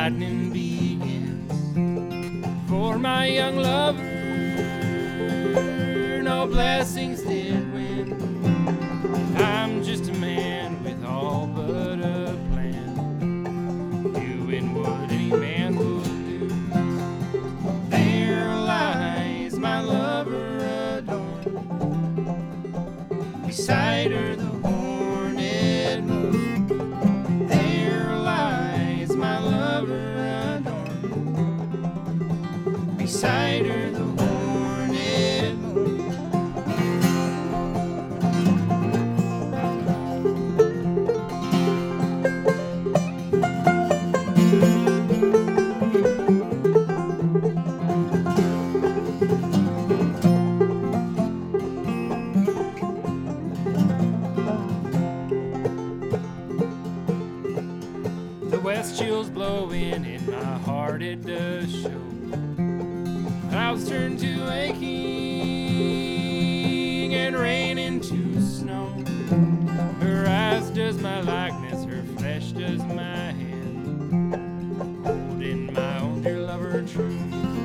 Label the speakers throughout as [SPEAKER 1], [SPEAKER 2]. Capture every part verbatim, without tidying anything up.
[SPEAKER 1] lightning begins. For my young lover, no blessings did win. I'm just a man with all but a plan, doing what any man would do. There lies my lover adorned, beside her the horned moon. There lies my lover adorned, beside her the horned moon. West chills blowing in my heart, it does show. Clouds turn to aching and rain into snow. Her eyes does my likeness, her flesh does my hand, holding my own dear lover true.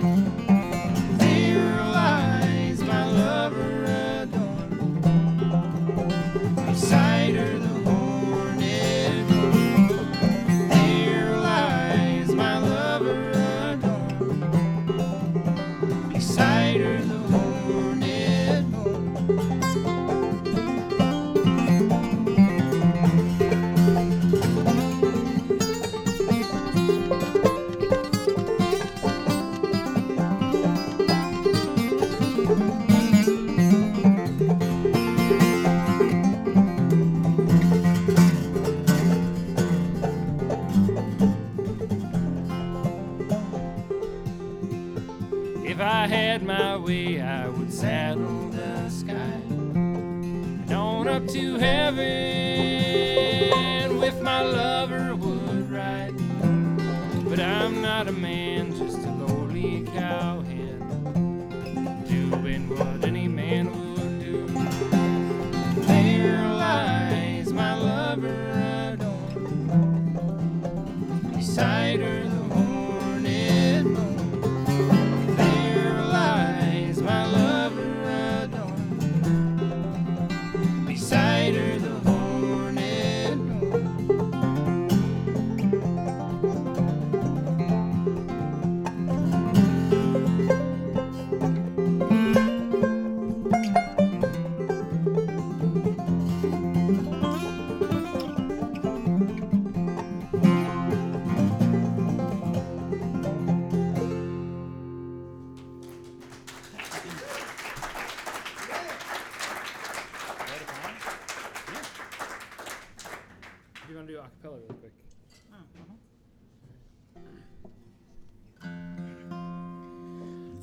[SPEAKER 1] There lies my lover adorned, beside her the If I had my way, I would saddle the sky and on up to heaven with my lover would ride. But I'm not a man, just a lowly cowhead, doing what any man would do. There lies my lover adorned, beside her the horned moon. Beside her the horned moon. You want to do a cappella real quick?
[SPEAKER 2] Oh, uh-huh.